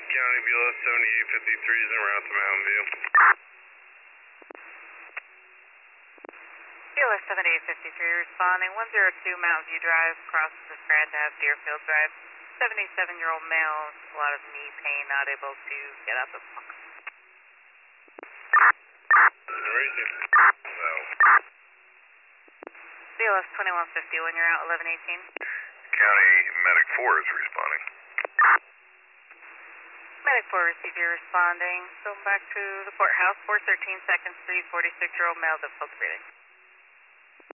County BLS 7853 is en route to Mountain View. BLS 7853 responding, 102 Mountain View Drive, crosses the Grand Ave, Deerfield Drive. 77-year-old male, a lot of knee pain, not able to get up and walk. Raising. BLS 2150 when you're out, 1118. County Medic 4 is responding. Medic 4 received you responding. Going back to the courthouse, 413 2nd Street, 46-year-old male, difficult breathing.